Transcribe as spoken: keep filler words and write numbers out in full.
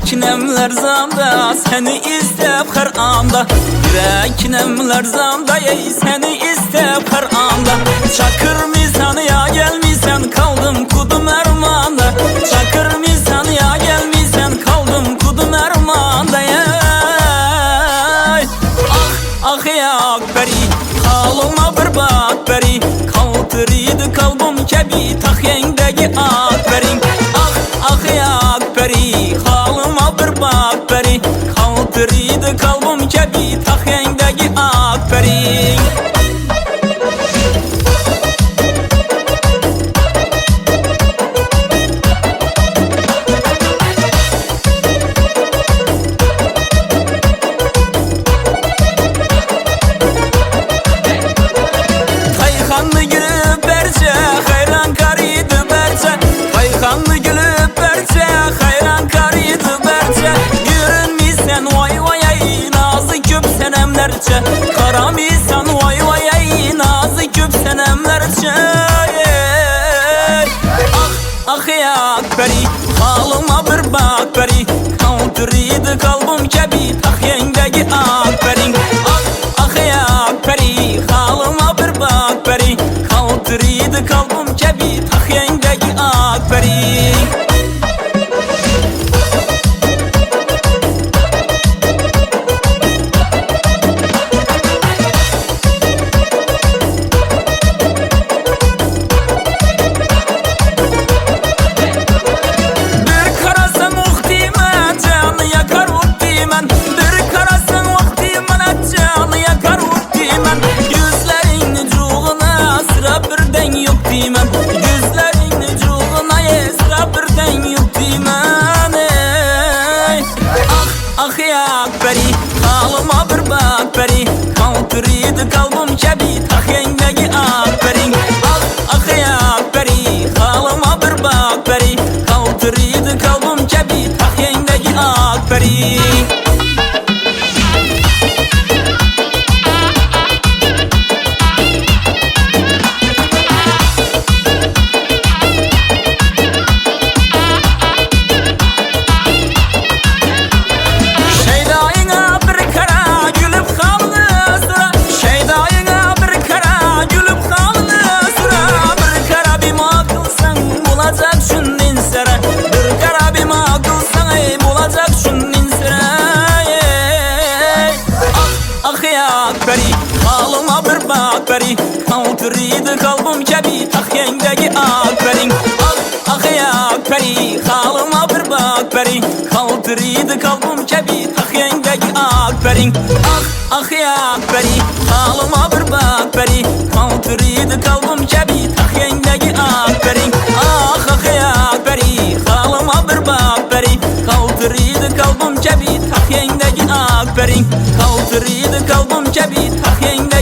nemler zamda, seni istep her anda. Yürek nemler zamda, ey seni istep her anda. Çakır misan ya gelmişsen, kaldım kudum ermanda. Çakır misan ya gelmişsen, kaldım kudum ermanda. Ah ah ya akberi, halıma bir bak beri. Kaltırıydı kalbim kebi, tahyendeki akberin. Ah ah ya akberi, halıma bir bak beri. Kaltırıydı kalbim kebi, tahyendeki akberin. Kayhanlı gülüp berce, hayran karıydı berce. Kayhanlı gülüp berce, hayran karıydı berce. Görünmüşsen vay vay ay, nazı köp senemlerce. Karamıysan vay vay ay, nazı köp senemlerce. Ah ah ya akberi, halıma bir bak beri. Kaltırıydı kalbim kebi, tahyendeki akberin. Ah ah ya akberi, halıma bir bak beri. Kaltırıydı kalbim kebi, tahyendeki akberin. Gözlerin nücuğuna esra birden yok dimen. Ah ah ya akberi, halıma bir bak beri. Kaltırıydı kalbim kebi, tahyendeki akberin. Ah ah ya akberi, halıma bir bak beri. Kaltırıydı kalbim kebi, tahyendeki akberin. Akberi, halıma bir bak beri. Kaltırıydı kalbim kebi, tahyendeki akberin. Ah ah ya akberi, halıma bir bak beri. Kaltırıydı kalbim kebi, tahyendeki akberin. Ah ah ya akberi, halıma bir bak beri. Kaltırıydı kalbim kebi, tahyendeki akberin. Ah ah ya akberi, halıma bir bak beri. Kaltırıydı kalbim kebi, tahyendeki akberin. Kaltırıydı kalbim kebi, tahyendeki